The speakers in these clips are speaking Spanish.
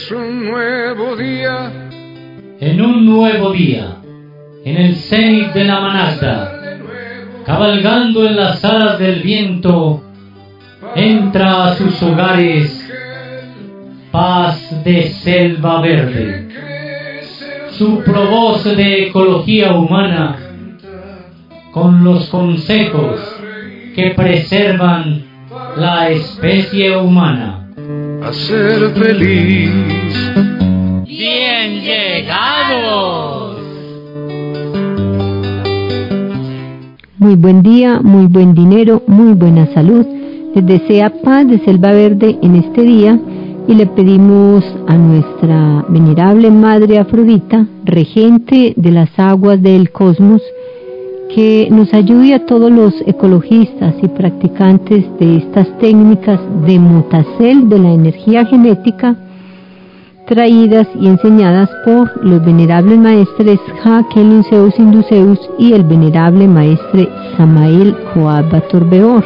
Es un nuevo día. En un nuevo día, en el cenit de la Manasda, cabalgando en las alas del viento, entra a sus hogares Paz de Selva Verde. Su provoz de ecología humana, con los consejos que preservan la especie humana. A ser feliz. ¡Bien llegados! Muy buen día, muy buen dinero, muy buena salud. Les desea Paz de Selva Verde en este día y le pedimos a nuestra venerable Madre Afrodita, regente de las aguas del cosmos, que nos ayude a todos los ecologistas y practicantes de estas técnicas de mutacel de la energía genética, traídas y enseñadas por los venerables maestres Hakel Zeus Induceus y el venerable maestre Samael Joab Bator Beor,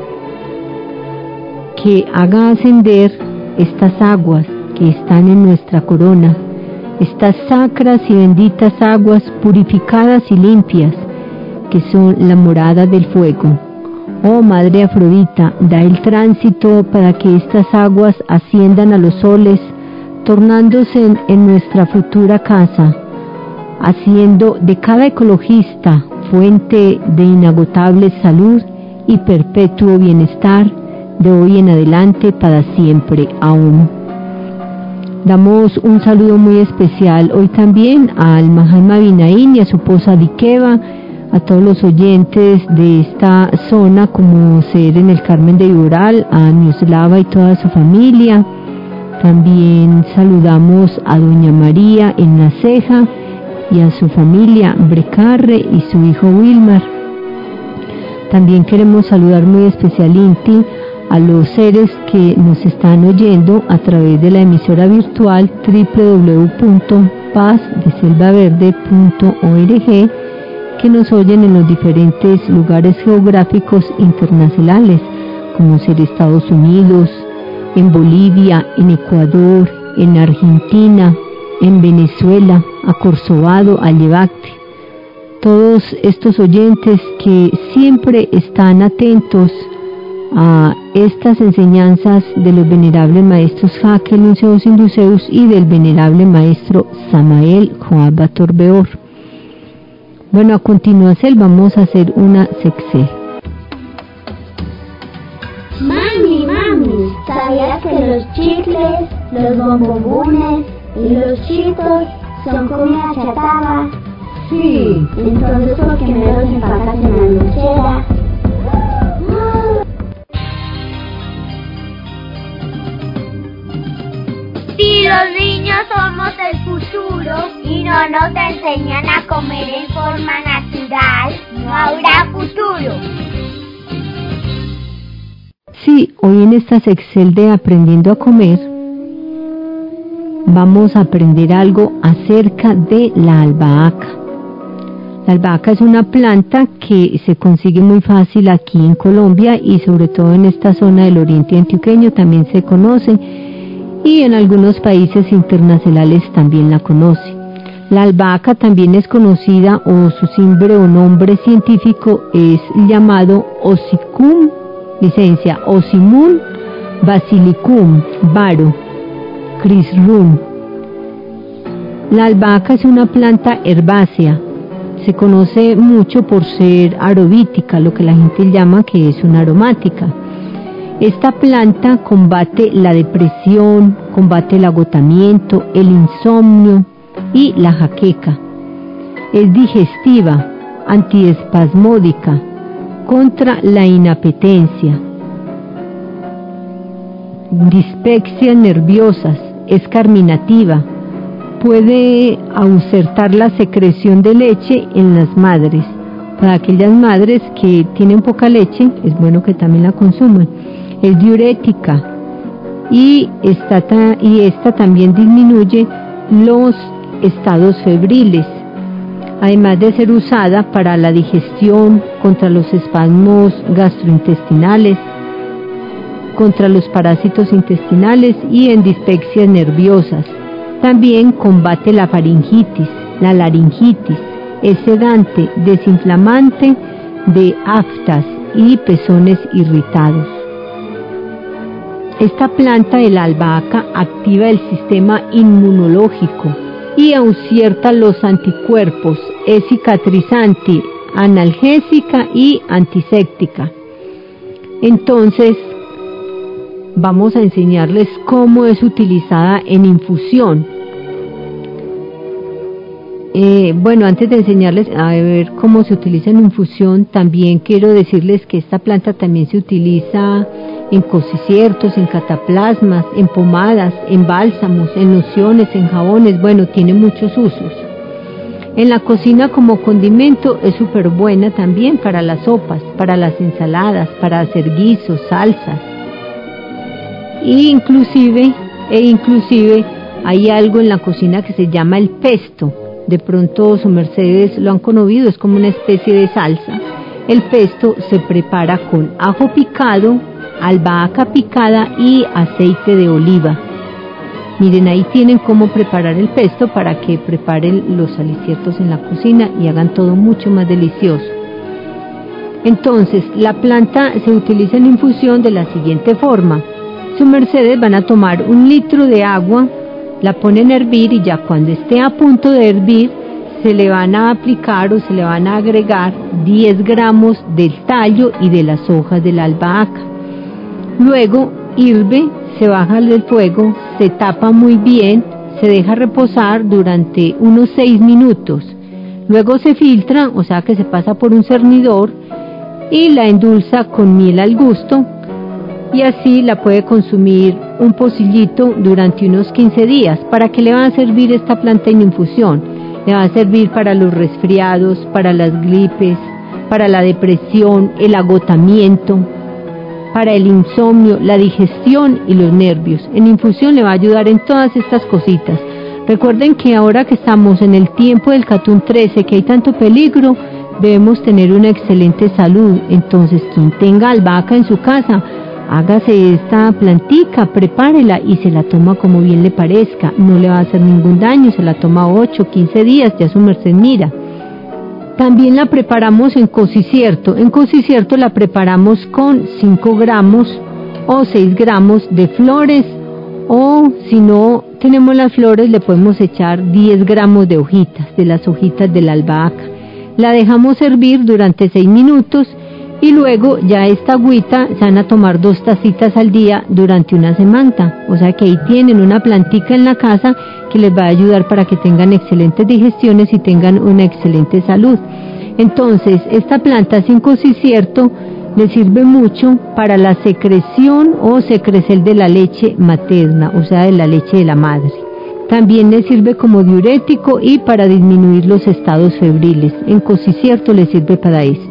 que haga ascender estas aguas que están en nuestra corona, estas sacras y benditas aguas purificadas y limpias, que son la morada del fuego. Oh Madre Afrodita, da el tránsito para que estas aguas asciendan a los soles, tornándose en nuestra futura casa, haciendo de cada ecologista fuente de inagotable salud y perpetuo bienestar de hoy en adelante para siempre aún. Damos un saludo muy especial hoy también al Mahatma Vinaín y a su esposa Dikeva, a todos los oyentes de esta zona, como ser en el Carmen de Iboral, a Miroslava y toda su familia. También saludamos a Doña María en La Ceja y a su familia Brecarre y su hijo Wilmar. También queremos saludar muy especialmente a los seres que nos están oyendo a través de la emisora virtual www.pazdeselvaverde.org, que nos oyen en los diferentes lugares geográficos internacionales, como ser Estados Unidos, en Bolivia, en Ecuador, en Argentina, en Venezuela, a Corcovado, a Llevacte. Todos estos oyentes que siempre están atentos a estas enseñanzas de los venerables maestros Hakel Zeus Induceus y del venerable maestro Samael Joab Bator Beor. Bueno, a continuación vamos a hacer una sexé. Mami, ¿sabías que los chicles, los bombones y los chitos son comida chatarra? Sí. Entonces, ¿por qué me los empacas en la lonchera? Si los niños somos el futuro y no nos enseñan a comer en forma natural, no habrá futuro. Sí, hoy en esta sección de Aprendiendo a Comer vamos a aprender algo acerca de la albahaca. La albahaca es una planta que se consigue muy fácil aquí en Colombia y sobre todo en esta zona del oriente antioqueño también se conoce, y en algunos países internacionales también la conocen. La albahaca también es conocida, o su simbre o nombre científico es llamado Osycum, licencia Ocimum basilicum varo crisrum. La albahaca es una planta herbácea. Se conoce mucho por ser aromática, lo que la gente llama que es una aromática. Esta planta combate la depresión, combate el agotamiento, el insomnio y la jaqueca. Es digestiva, antiespasmódica, contra la inapetencia, dispepsias nerviosas, es carminativa, puede ausentar la secreción de leche en las madres. Para aquellas madres que tienen poca leche, es bueno que también la consuman. Es diurética y esta también disminuye los estados febriles, además de ser usada para la digestión, contra los espasmos gastrointestinales, contra los parásitos intestinales y en dispepsias nerviosas. También combate la faringitis, la laringitis, es sedante, desinflamante de aftas y pezones irritados. Esta planta de la albahaca activa el sistema inmunológico y aucierta los anticuerpos, es cicatrizante, analgésica y antiséptica. Entonces, vamos a enseñarles cómo es utilizada en infusión. Bueno, antes de enseñarles a ver cómo se utiliza en infusión, también quiero decirles que esta planta también se utiliza en cociciertos, en cataplasmas, en pomadas, en bálsamos, en lociones, en jabones. Bueno, tiene muchos usos. En la cocina como condimento es súper buena también para las sopas, para las ensaladas, para hacer guisos, salsas. Inclusive hay algo en la cocina que se llama el pesto. De pronto su mercedes lo han conocido, es como una especie de salsa. El pesto se prepara con ajo picado, albahaca picada y aceite de oliva. Miren, ahí tienen cómo preparar el pesto para que preparen los aliciertos en la cocina y hagan todo mucho más delicioso. Entonces, la planta se utiliza en infusión de la siguiente forma. Su mercedes van a tomar 1 litro de agua, la ponen a hervir y ya cuando esté a punto de hervir se le van a aplicar o se le van a agregar 10 gramos del tallo y de las hojas de la albahaca. Luego hirve, se baja del fuego, se tapa muy bien, se deja reposar durante unos 6 minutos. Luego se filtra, o sea que se pasa por un cernidor y la endulza con miel al gusto. Y así la puede consumir un pocillito durante unos 15 días. ¿Para qué le va a servir esta planta en infusión? Le va a servir para los resfriados, para las gripes, para la depresión, el agotamiento, para el insomnio, la digestión y los nervios. En infusión le va a ayudar en todas estas cositas. Recuerden que ahora que estamos en el tiempo del Catún 13, que hay tanto peligro, debemos tener una excelente salud. Entonces, quien tenga albahaca en su casa, hágase esta plantica, prepárela y se la toma como bien le parezca. No le va a hacer ningún daño, se la toma 8, 15 días, ya su merced mira. También la preparamos en cocicierto. En cocicierto la preparamos con 5 gramos o 6 gramos de flores, o si no tenemos las flores le podemos echar 10 gramos de hojitas, de las hojitas de la albahaca. La dejamos hervir durante 6 minutos y luego ya esta agüita se van a tomar 2 tacitas al día durante una semana. O sea que ahí tienen una plantica en la casa que les va a ayudar para que tengan excelentes digestiones y tengan una excelente salud. Entonces, esta planta sin cocicierto le sirve mucho para la secreción o secrecel de la leche materna, o sea de la leche de la madre. También le sirve como diurético y para disminuir los estados febriles. En cocicierto le sirve para esto.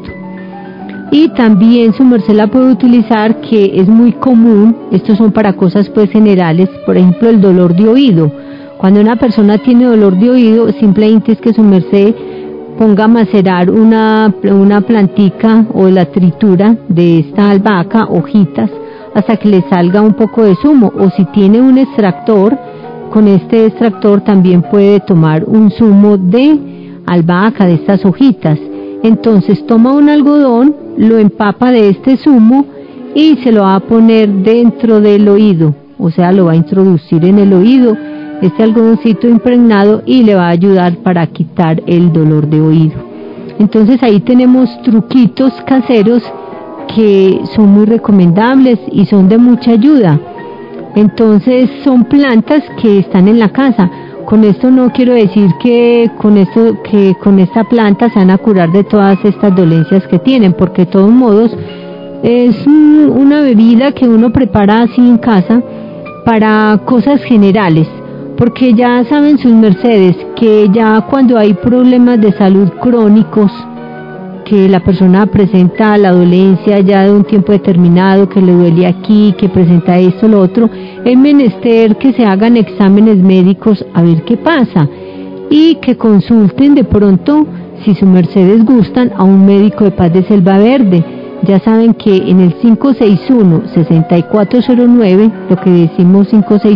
Y también su merced la puede utilizar, que es muy común, estos son para cosas pues generales, por ejemplo el dolor de oído. Cuando una persona tiene dolor de oído, simplemente es que su merced ponga a macerar una plantica o la tritura de esta albahaca, hojitas, hasta que le salga un poco de zumo. O si tiene un extractor, con este extractor también puede tomar un zumo de albahaca, de estas hojitas. Entonces toma un algodón, lo empapa de este zumo y se lo va a poner dentro del oído, o sea lo va a introducir en el oído, este algodoncito impregnado, y le va a ayudar para quitar el dolor de oído. Entonces ahí tenemos truquitos caseros que son muy recomendables y son de mucha ayuda. Entonces son plantas que están en la casa. Con esto no quiero decir que con esta planta se van a curar de todas estas dolencias que tienen, porque de todos modos es una bebida que uno prepara así en casa para cosas generales, porque ya saben sus mercedes que ya cuando hay problemas de salud crónicos, que la persona presenta la dolencia ya de un tiempo determinado, que le duele aquí, que presenta esto, lo otro, es menester que se hagan exámenes médicos a ver qué pasa y que consulten de pronto, si sus mercedes gustan, a un médico de Paz de Selva Verde, Ya saben que en el 561-6409, lo que decimos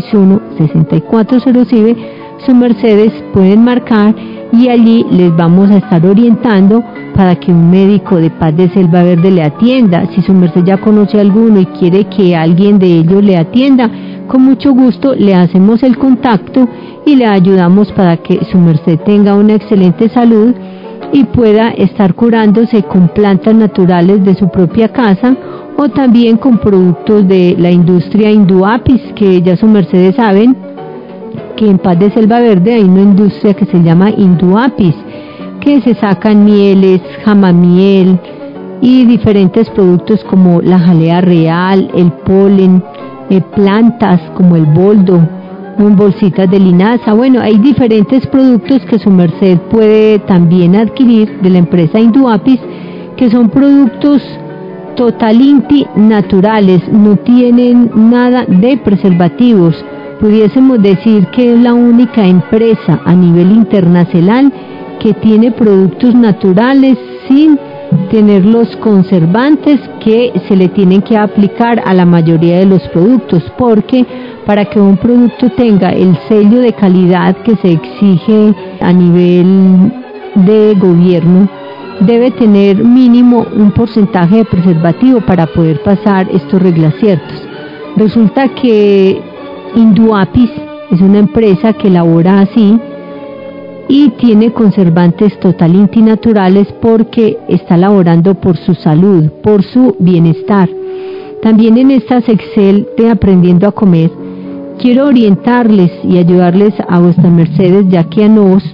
561-6409, sus mercedes pueden marcar y allí les vamos a estar orientando para que un médico de Paz de Selva Verde le atienda. Si su merced ya conoce a alguno y quiere que alguien de ellos le atienda, con mucho gusto le hacemos el contacto y le ayudamos para que su merced tenga una excelente salud y pueda estar curándose con plantas naturales de su propia casa o también con productos de la industria Induapis, que ya sus mercedes saben que en Paz de Selva Verde hay una industria que se llama Induapis, que se sacan mieles, jamamiel y diferentes productos como la jalea real, el polen, plantas como el boldo, bolsitas de linaza. Bueno, hay diferentes productos que su merced puede también adquirir de la empresa Induapis, que son productos totalinti naturales, no tienen nada de preservativos. Pudiésemos decir que es la única empresa a nivel internacional que tiene productos naturales sin tener los conservantes que se le tienen que aplicar a la mayoría de los productos, porque para que un producto tenga el sello de calidad que se exige a nivel de gobierno, debe tener mínimo un porcentaje de preservativo para poder pasar estos reglaciertos. Resulta que Induapis es una empresa que elabora así y tiene conservantes totalinti naturales porque está laborando por su salud, por su bienestar. También en estas Excel de Aprendiendo a Comer quiero orientarles y ayudarles a vuestras mercedes, ya que a los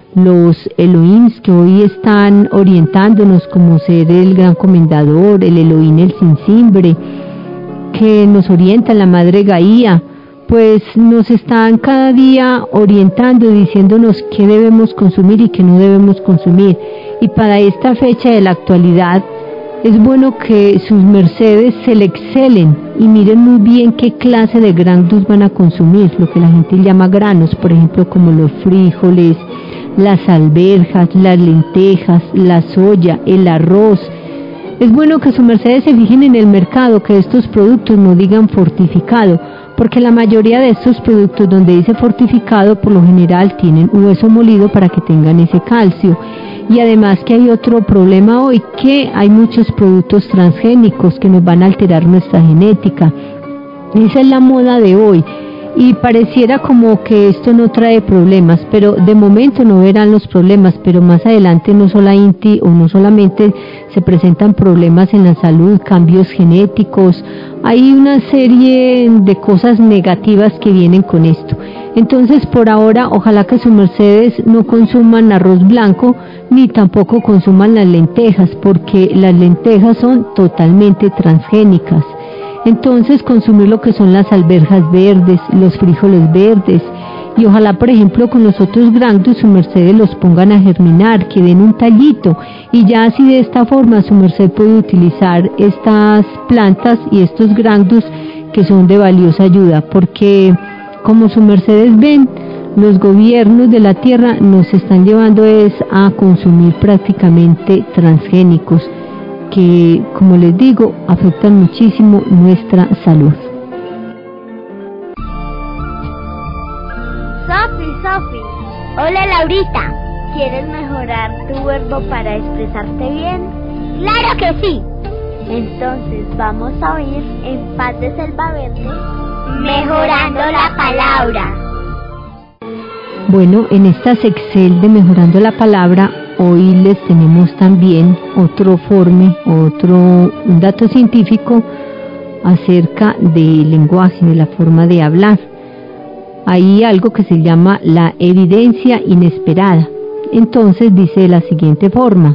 Elohims que hoy están orientándonos como ser el Gran Comendador, el Elohim el Sinsimbre, que nos orienta la Madre Gaía, pues nos están cada día orientando y diciéndonos qué debemos consumir y qué no debemos consumir. Y para esta fecha de la actualidad es bueno que sus mercedes se le excelen y miren muy bien qué clase de granos van a consumir, lo que la gente llama granos, por ejemplo como los frijoles, las alberjas, las lentejas, la soya, el arroz. Es bueno que sus mercedes se fijen en el mercado, que estos productos no digan fortificado, porque la mayoría de estos productos donde dice fortificado por lo general tienen hueso molido para que tengan ese calcio. Y además que hay otro problema hoy, que hay muchos productos transgénicos que nos van a alterar nuestra genética. Esa es la moda de hoy y pareciera como que esto no trae problemas, pero de momento no verán los problemas, pero más adelante no solamente se presentan problemas en la salud, cambios genéticos, hay una serie de cosas negativas que vienen con esto. Entonces por ahora ojalá que sus mercedes no consuman arroz blanco ni tampoco consuman las lentejas, porque las lentejas son totalmente transgénicas. Entonces consumir lo que son las alberjas verdes, los frijoles verdes, y ojalá por ejemplo con los otros granos su merced los pongan a germinar, que den un tallito, y ya así de esta forma su merced puede utilizar estas plantas y estos granos que son de valiosa ayuda, porque como su mercedes ven, los gobiernos de la tierra nos están llevando a consumir prácticamente transgénicos, que, como les digo, afectan muchísimo nuestra salud. Sofi, hola Laurita, ¿quieres mejorar tu verbo para expresarte bien? ¡Claro que sí! Entonces vamos a oír en Paz de Selva Verde, Mejorando la Palabra. Bueno, en estas Excel de Mejorando la Palabra, hoy les tenemos también un dato científico acerca del lenguaje, de la forma de hablar. Hay algo que se llama la evidencia inesperada. Entonces dice de la siguiente forma: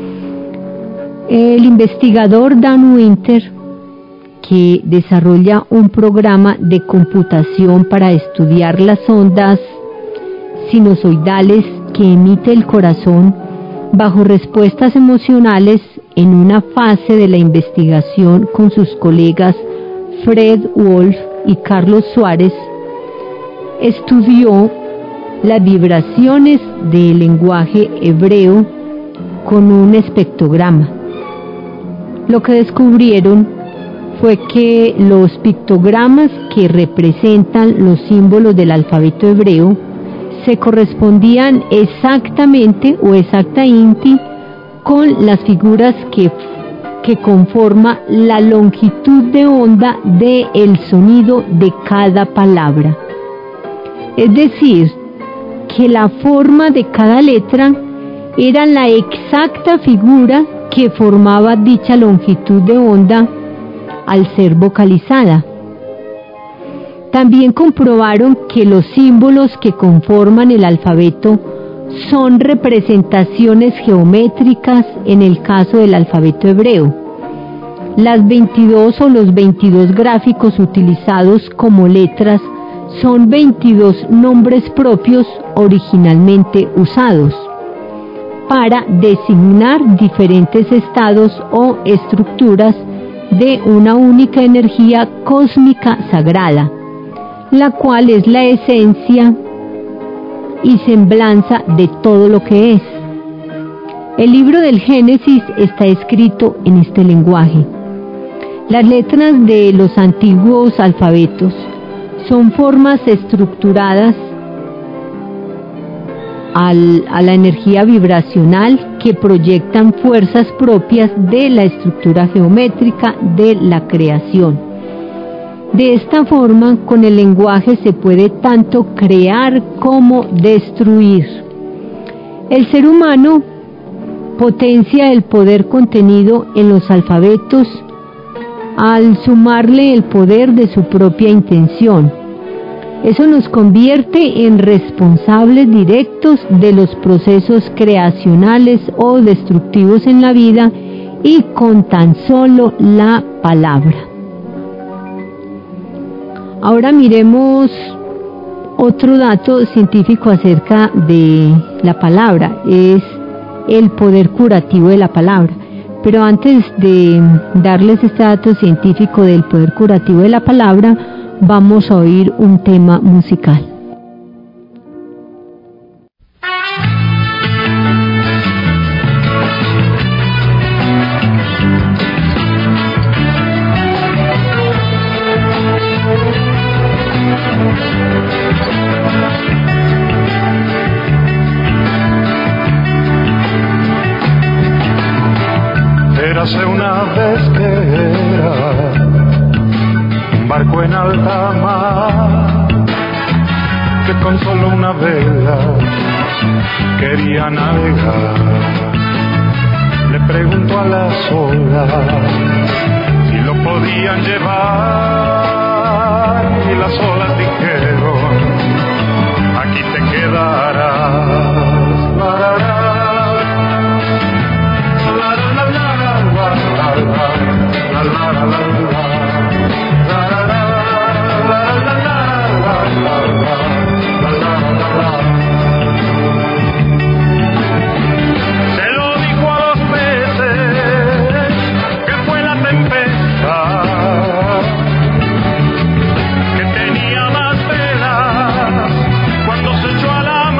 el investigador Dan Winter, que desarrolla un programa de computación para estudiar las ondas sinusoidales que emite el corazón bajo respuestas emocionales, en una fase de la investigación con sus colegas Fred Wolf y Carlos Suárez, estudió las vibraciones del lenguaje hebreo con un espectrograma. lo que descubrieron fue que los pictogramas que representan los símbolos del alfabeto hebreo se correspondían exactamente o exactamente con las figuras que conforma la longitud de onda del sonido de cada palabra. Es decir, que la forma de cada letra era la exacta figura que formaba dicha longitud de onda al ser vocalizada. También comprobaron que los símbolos que conforman el alfabeto son representaciones geométricas en el caso del alfabeto hebreo. Las 22 o los 22 gráficos utilizados como letras son 22 nombres propios originalmente usados para designar diferentes estados o estructuras de una única energía cósmica sagrada, la cual es la esencia y semblanza de todo lo que es. El libro del Génesis está escrito en este lenguaje. Las letras de los antiguos alfabetos son formas estructuradas a la energía vibracional que proyectan fuerzas propias de la estructura geométrica de la creación. De esta forma, con el lenguaje se puede tanto crear como destruir. El ser humano potencia el poder contenido en los alfabetos al sumarle el poder de su propia intención. Eso nos convierte en responsables directos de los procesos creacionales o destructivos en la vida y con tan solo la palabra. Ahora miremos otro dato científico acerca de la palabra, es el poder curativo de la palabra. Pero antes de darles este dato científico del poder curativo de la palabra, vamos a oír un tema musical. Érase una vez que era un barco en alta mar que con solo una vela quería navegar. Le preguntó a las olas si lo podían llevar y las olas dijeron: aquí te quedarás. Se lo dijo a los peces que fue la tempestad que tenía más velas cuando se echó a la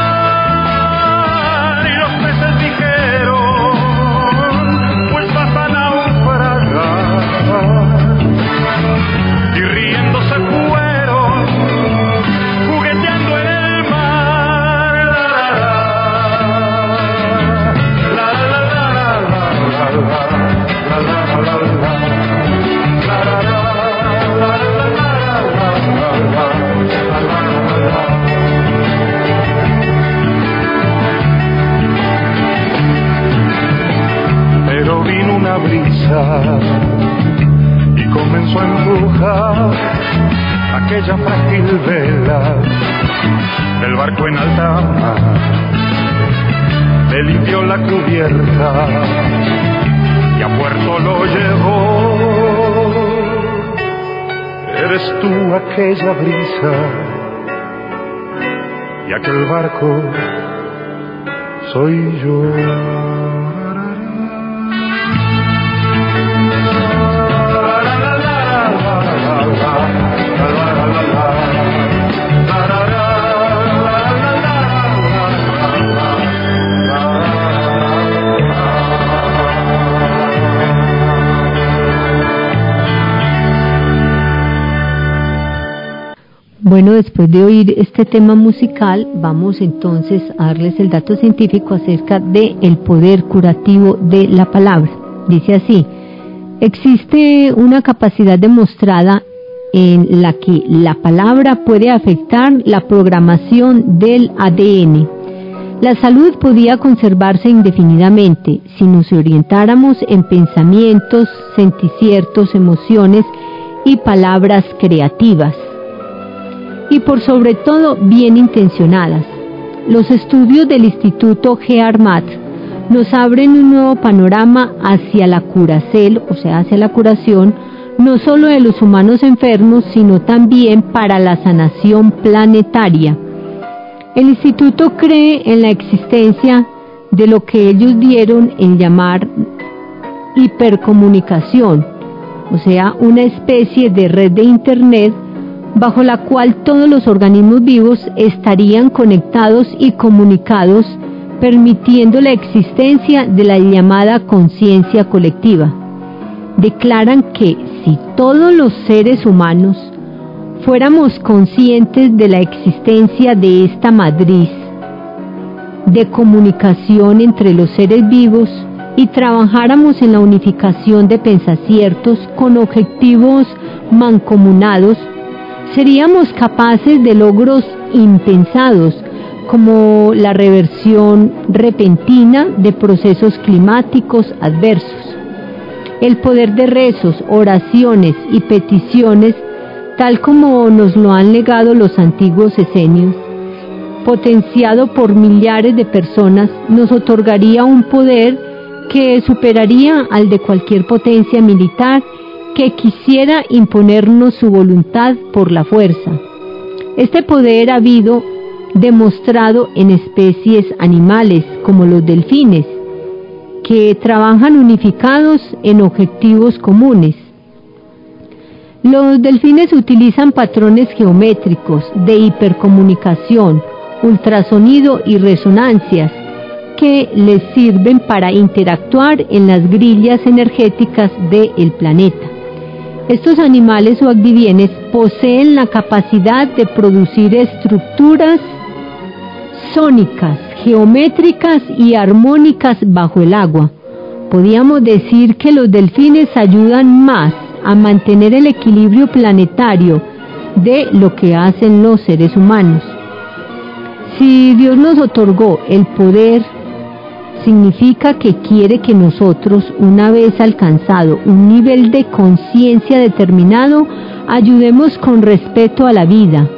mar, y los peces dijeron: pues vas a naufragar, y riéndose fueron jugueteando en el mar. Pero vino una brisa y comenzó a empujar aquella frágil vela del barco en alta mar. Le limpió la cubierta y a puerto lo llevó. Eres tú aquella brisa y aquel barco soy yo. Bueno, después de oír este tema musical, vamos entonces a darles el dato científico acerca del poder curativo de la palabra. Dice así: existe una capacidad demostrada en la que la palabra puede afectar la programación del ADN. La salud podía conservarse indefinidamente si nos orientáramos en pensamientos, sentimientos, emociones y palabras creativas, y por sobre todo bien intencionadas. Los estudios del Instituto GEARMAT nos abren un nuevo panorama hacia la curacel, o sea, hacia la curación, no solo de los humanos enfermos, sino también para la sanación planetaria. El instituto cree en la existencia de lo que ellos dieron en llamar hipercomunicación, o sea, una especie de red de internet bajo la cual todos los organismos vivos estarían conectados y comunicados, permitiendo la existencia de la llamada conciencia colectiva. Declaran que si todos los seres humanos fuéramos conscientes de la existencia de esta matriz de comunicación entre los seres vivos y trabajáramos en la unificación de pensaciertos con objetivos mancomunados, seríamos capaces de logros impensados, como la reversión repentina de procesos climáticos adversos. El poder de rezos, oraciones y peticiones, tal como nos lo han legado los antiguos esenios, potenciado por millares de personas, nos otorgaría un poder que superaría al de cualquier potencia militar que quisiera imponernos su voluntad por la fuerza. Este poder ha habido demostrado en especies animales como los delfines, que trabajan unificados en objetivos comunes. Los delfines utilizan patrones geométricos de hipercomunicación, ultrasonido y resonancias que les sirven para interactuar en las grillas energéticas del planeta. Estos animales o activienes poseen la capacidad de producir estructuras sónicas, geométricas y armónicas bajo el agua. Podríamos decir que los delfines ayudan más a mantener el equilibrio planetario de lo que hacen los seres humanos. Si Dios nos otorgó el poder, significa que quiere que nosotros, una vez alcanzado un nivel de conciencia determinado, ayudemos con respeto a la vida.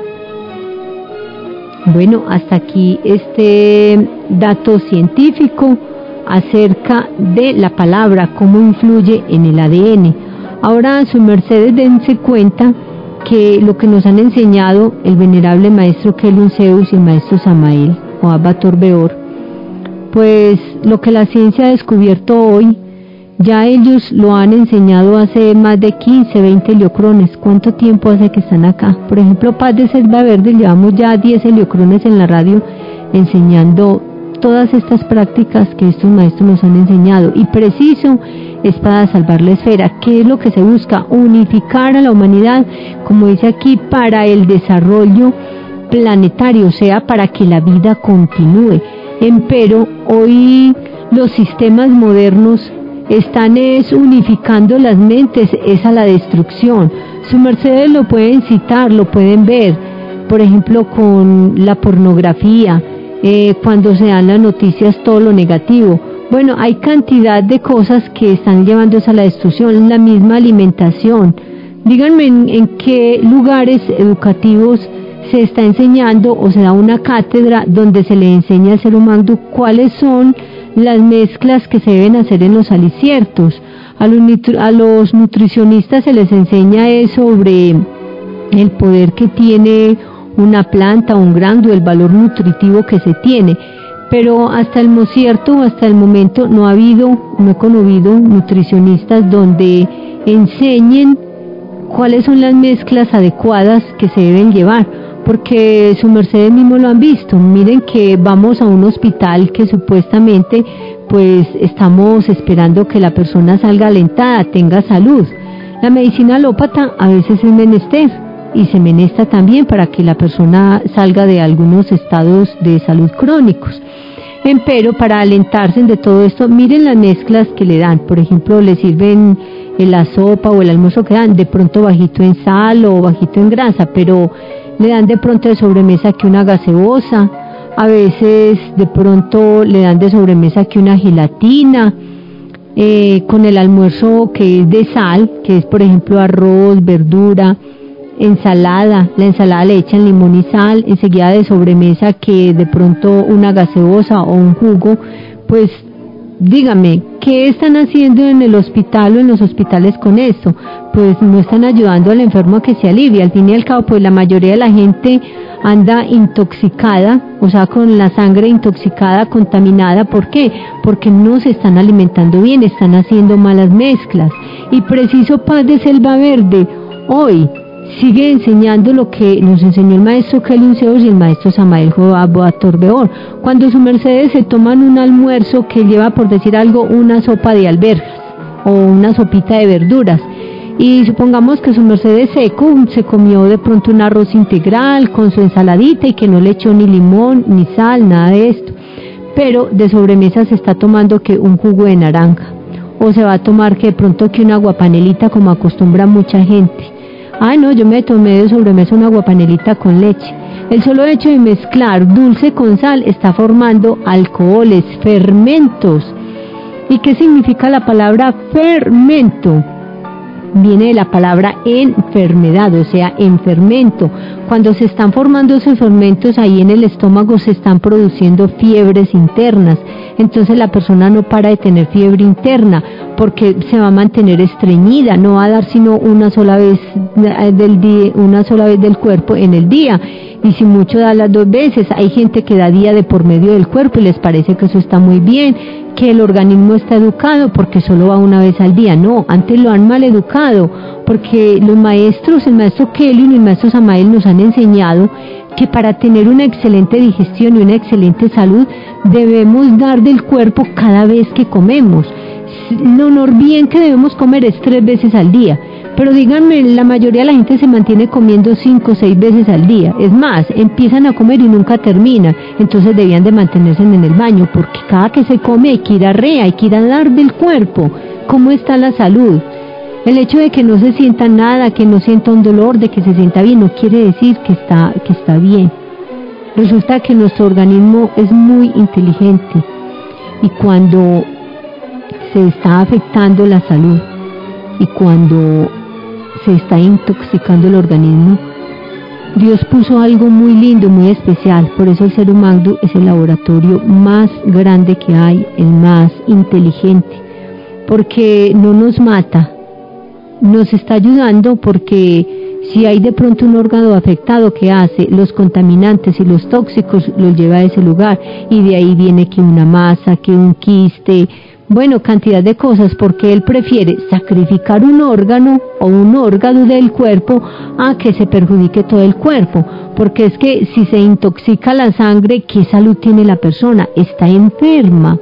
Bueno, hasta aquí este dato científico acerca de la palabra, cómo influye en el ADN. Ahora, sus mercedes, dense cuenta que lo que nos han enseñado el venerable maestro Kelun Zeus y el maestro Samael o Abba Torbeor, pues lo que la ciencia ha descubierto hoy, ya ellos lo han enseñado hace más de 15, 20 heliocrones. ¿Cuánto tiempo hace que están acá? Por ejemplo, Paz de Selva Verde, llevamos ya 10 heliocrones en la radio enseñando todas estas prácticas que estos maestros nos han enseñado. Y preciso es para salvar la esfera. ¿Qué es lo que se busca? Unificar a la humanidad, como dice aquí, para el desarrollo planetario, o sea, para que la vida continúe. Empero, hoy los sistemas modernos están unificando las mentes, es a la destrucción. Sus mercedes lo pueden citar, lo pueden ver, por ejemplo, con la pornografía, cuando se dan las noticias, todo lo negativo. Bueno, hay cantidad de cosas que están llevando a la destrucción, la misma alimentación. Díganme en qué lugares educativos se está enseñando o se da una cátedra donde se le enseña al ser humano cuáles son las mezclas que se deben hacer en los aliciertos. A los nutricionistas se les enseña sobre el poder que tiene una planta, un grano, el valor nutritivo que se tiene, pero hasta el momento no he conocido nutricionistas donde enseñen cuáles son las mezclas adecuadas que se deben llevar, porque su mercedes mismo lo han visto. Miren que vamos a un hospital que supuestamente pues estamos esperando que la persona salga alentada, tenga salud. La medicina alópata a veces es menester, y se menesta también para que la persona salga de algunos estados de salud crónicos. Empero para alentarse de todo esto, miren las mezclas que le dan. Por ejemplo, le sirven la sopa o el almuerzo que dan, de pronto bajito en sal o bajito en grasa, pero le dan de pronto de sobremesa que una gaseosa, a veces de pronto le dan de sobremesa que una gelatina, con el almuerzo que es de sal, que es por ejemplo arroz, verdura, ensalada, la ensalada le echan limón y sal, enseguida de sobremesa que de pronto una gaseosa o un jugo. Pues dígame, ¿qué están haciendo en el hospital o en los hospitales con esto? Pues no están ayudando al enfermo a que se alivie. Al fin y al cabo, pues la mayoría de la gente anda intoxicada, o sea, con la sangre intoxicada, contaminada. ¿Por qué? Porque no se están alimentando bien, están haciendo malas mezclas. Y preciso Paz de Selva Verde hoy sigue enseñando lo que nos enseñó el maestro Kelly Unceos y el maestro Samael Joab Torbeor. Cuando su mercedes se toman un almuerzo que lleva, por decir algo, una sopa de alberjas o una sopita de verduras, y supongamos que su mercedes seco se comió de pronto un arroz integral con su ensaladita y que no le echó ni limón ni sal, nada de esto, pero de sobremesa se está tomando que un jugo de naranja, o se va a tomar que de pronto que una aguapanelita, como acostumbra mucha gente. Ay, no, yo me tomé de sobremesa una aguapanelita con leche. El solo hecho de mezclar dulce con sal está formando alcoholes, fermentos. ¿Y qué significa la palabra fermento? Viene de la palabra enfermedad, o sea, en fermento. Cuando se están formando esos fermentos ahí en el estómago, se están produciendo fiebres internas. Entonces la persona no para de tener fiebre interna porque se va a mantener estreñida, no va a dar sino una sola vez del día, una sola vez del cuerpo en el día. Y si mucho da las 2 veces. Hay gente que da día de por medio del cuerpo y les parece que eso está muy bien, que el organismo está educado porque solo va una vez al día. No, antes lo han mal educado, porque los maestros, el maestro Kelly y el maestro Samael nos han enseñado que para tener una excelente digestión y una excelente salud debemos dar del cuerpo cada vez que comemos. Lo bien que debemos comer es 3 veces al día, pero díganme, la mayoría de la gente se mantiene comiendo 5 o 6 veces al día. Es más, empiezan a comer y nunca terminan. Entonces debían de mantenerse en el baño, porque cada que se come hay que ir a hay que ir a dar del cuerpo. ¿Cómo está la salud? El hecho de que no se sienta nada, que no sienta un dolor, de que se sienta bien, no quiere decir que está bien. Resulta que nuestro organismo es muy inteligente y cuando se está afectando la salud y cuando se está intoxicando el organismo, Dios puso algo muy lindo, muy especial. Por eso el ser humano es el laboratorio más grande que hay, el más inteligente, porque no nos mata, nos está ayudando, porque si hay de pronto un órgano afectado, ¿qué hace? Los contaminantes y los tóxicos los lleva a ese lugar, y de ahí viene que una masa, que un quiste, bueno, cantidad de cosas, porque él prefiere sacrificar un órgano o un órgano del cuerpo a que se perjudique todo el cuerpo, porque es que si se intoxica la sangre, ¿qué salud tiene la persona? Está enferma.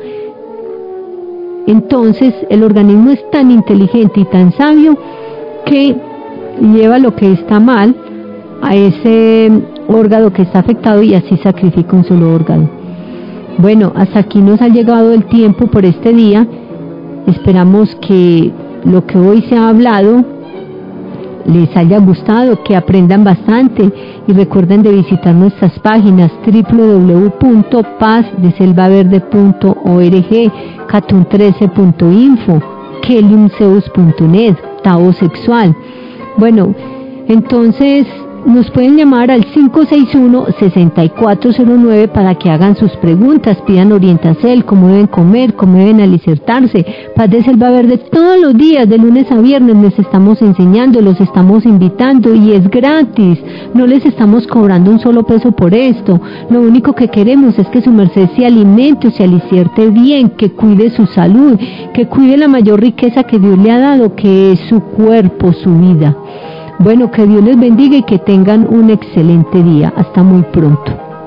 Entonces el organismo es tan inteligente y tan sabio que lleva lo que está mal a ese órgano que está afectado y así sacrifica un solo órgano. Bueno, hasta aquí nos ha llegado el tiempo por este día. Esperamos que lo que hoy se ha hablado les haya gustado, que aprendan bastante, y recuerden de visitar nuestras páginas www.pazdeselvaverde.org, catun13.info, kellyunceus.net, Tao Sexual. Bueno, entonces nos pueden llamar al 561-6409 para que hagan sus preguntas, pidan orientación, cómo deben comer, cómo deben alicertarse. Paz de Selva Verde todos los días, de lunes a viernes, les estamos enseñando, los estamos invitando, y es gratis, no les estamos cobrando un solo peso por esto. Lo único que queremos es que su merced se alimente, se alicierte bien, que cuide su salud, que cuide la mayor riqueza que Dios le ha dado, que es su cuerpo, su vida. Bueno, que Dios les bendiga y que tengan un excelente día. Hasta muy pronto.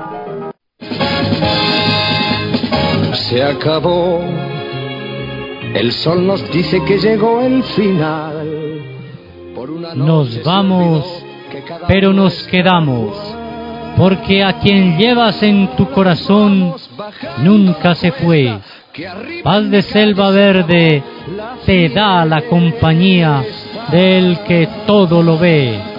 Se acabó. El sol nos dice que llegó el final. Por una Nos vamos pero nos quedamos, porque a quien llevas en tu corazón nunca se fue. Paz de selva verde te da la compañía del que todo lo ve.